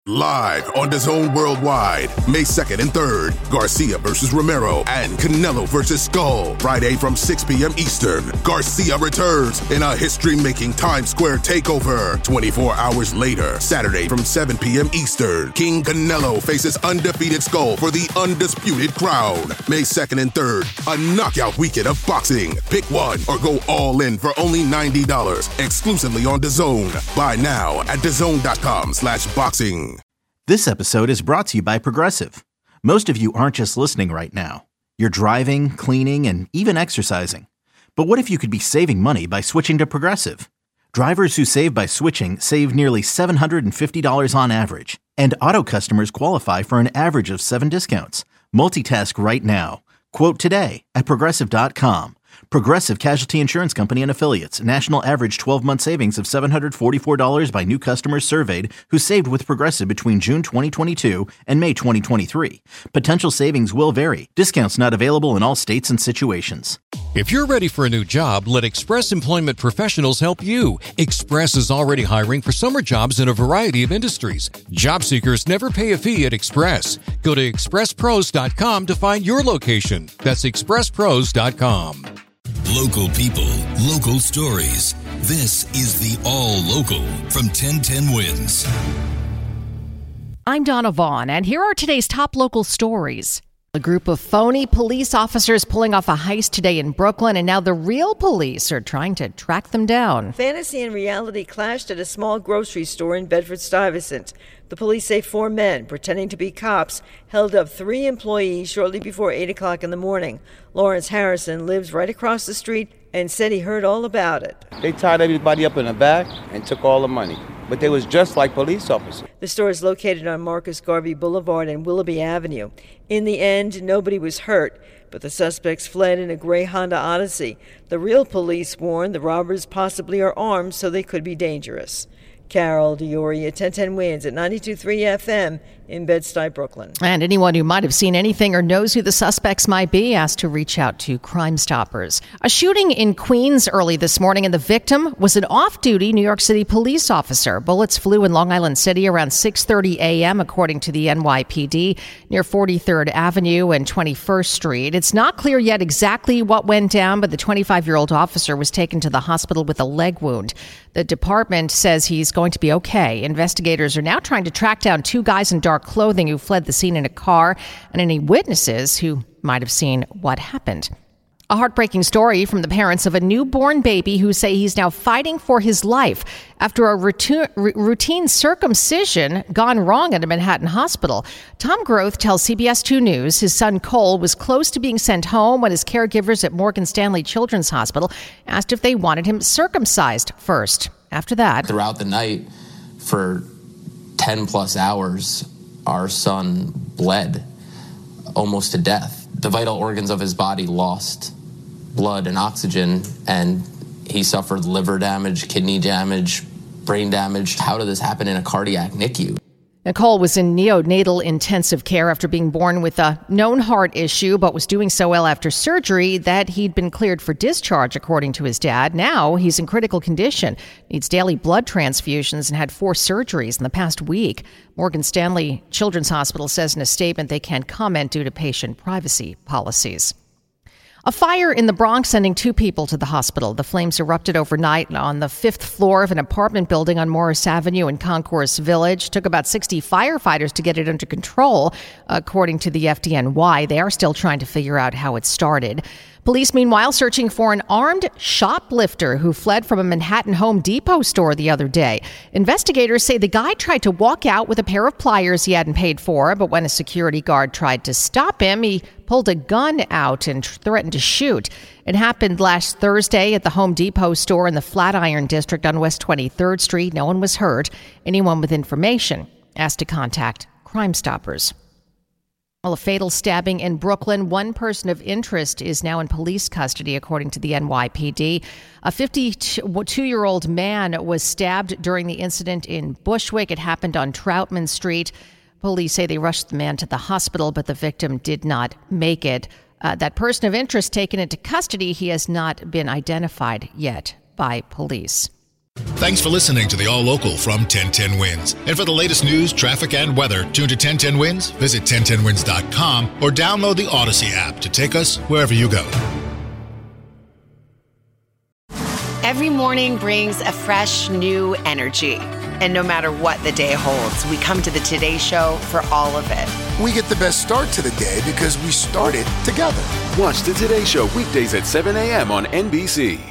Live on DAZN Worldwide, May 2nd and 3rd, Garcia versus Romero and Canelo versus Skull. Friday from 6 p.m. Eastern, Garcia returns in a history-making Times Square takeover. 24 hours later, Saturday from 7 p.m. Eastern, King Canelo faces undefeated Skull for the undisputed crown. May 2nd and 3rd, a knockout weekend of boxing. Pick one or go all in for only $90, exclusively on DAZN. Buy now at DAZN.com/boxing. This episode is brought to you by Progressive. Most of you aren't just listening right now. You're driving, cleaning, and even exercising. But what if you could be saving money by switching to Progressive? Drivers who save by switching save nearly $750 on average. And auto customers qualify for an average of 7 discounts. Multitask right now. Quote today at Progressive.com. Progressive Casualty Insurance Company and Affiliates. National average 12-month savings of $744 by new customers surveyed who saved with Progressive between June 2022 and May 2023. Potential savings will vary. Discounts not available in all states and situations. If you're ready for a new job, let Express Employment Professionals help you. Express is already hiring for summer jobs in a variety of industries. Job seekers never pay a fee at Express. Go to expresspros.com to find your location. That's expresspros.com. Local people, local stories. This is the All Local from 1010 Wins. I'm Donna Vaughn, and here are today's top local stories. A group of phony police officers pulling off a heist today in Brooklyn, and now the real police are trying to track them down. Fantasy and reality clashed at a small grocery store in Bedford-Stuyvesant. The police say 4 men, pretending to be cops, held up 3 employees shortly before 8 o'clock in the morning. Lawrence Harrison lives right across the street and said he heard all about it. They tied everybody up in the back and took all the money. But they was just like police officers. The store is located on Marcus Garvey Boulevard and Willoughby Avenue. In the end, nobody was hurt, but the suspects fled in a gray Honda Odyssey. The real police warned the robbers possibly are armed, so they could be dangerous. Carol D'Auria, 1010 Wins at 92.3 FM in Bed-Stuy, Brooklyn. And anyone who might have seen anything or knows who the suspects might be asked to reach out to Crime Stoppers. A shooting in Queens early this morning, and the victim was an off-duty New York City police officer. Bullets flew in Long Island City around 6:30 a.m., according to the NYPD, near 43rd Avenue and 21st Street. It's not clear yet exactly what went down, but the 25-year-old officer was taken to the hospital with a leg wound. The department says he's going to be okay. Investigators are now trying to track down 2 guys in dark clothing who fled the scene in a car and any witnesses who might have seen what happened. A heartbreaking story from the parents of a newborn baby who say he's now fighting for his life after a routine circumcision gone wrong at a Manhattan hospital. Tom Groth tells CBS 2 News his son Cole was close to being sent home when his caregivers at Morgan Stanley Children's Hospital asked if they wanted him circumcised first. After that, throughout the night for 10 plus hours, our son bled almost to death. The vital organs of his body lost blood and oxygen, and he suffered liver damage, kidney damage, brain damage. How did this happen in a cardiac NICU? Nicole was in neonatal intensive care after being born with a known heart issue, but was doing so well after surgery that he'd been cleared for discharge, according to his dad. Now he's in critical condition, needs daily blood transfusions, and had 4 surgeries in the past week. Morgan Stanley Children's Hospital says in a statement they can't comment due to patient privacy policies. A fire in the Bronx sending 2 people to the hospital. The flames erupted overnight on the 5th floor of an apartment building on Morris Avenue in Concourse Village. Took about 60 firefighters to get it under control, according to the FDNY. They are still trying to figure out how it started. Police, meanwhile, searching for an armed shoplifter who fled from a Manhattan Home Depot store the other day. Investigators say the guy tried to walk out with a pair of pliers he hadn't paid for, but when a security guard tried to stop him, he pulled a gun out and threatened to shoot. It happened last Thursday at the Home Depot store in the Flatiron District on West 23rd Street. No one was hurt. Anyone with information asked to contact Crime Stoppers. Well, a fatal stabbing in Brooklyn. 1 person of interest is now in police custody, according to the NYPD. A 52-year-old man was stabbed during the incident in Bushwick. It happened on Troutman Street. Police say they rushed the man to the hospital, but the victim did not make it. That person of interest taken into custody, he has not been identified yet by police. Thanks for listening to the All Local from 1010 Wins. And for the latest news, traffic, and weather, tune to 1010 Wins, visit 1010wins.com, or download the Odyssey app to take us wherever you go. Every morning brings a fresh, new energy. And no matter what the day holds, we come to the Today Show for all of it. We get the best start to the day because we started together. Watch the Today Show weekdays at 7 a.m. on NBC.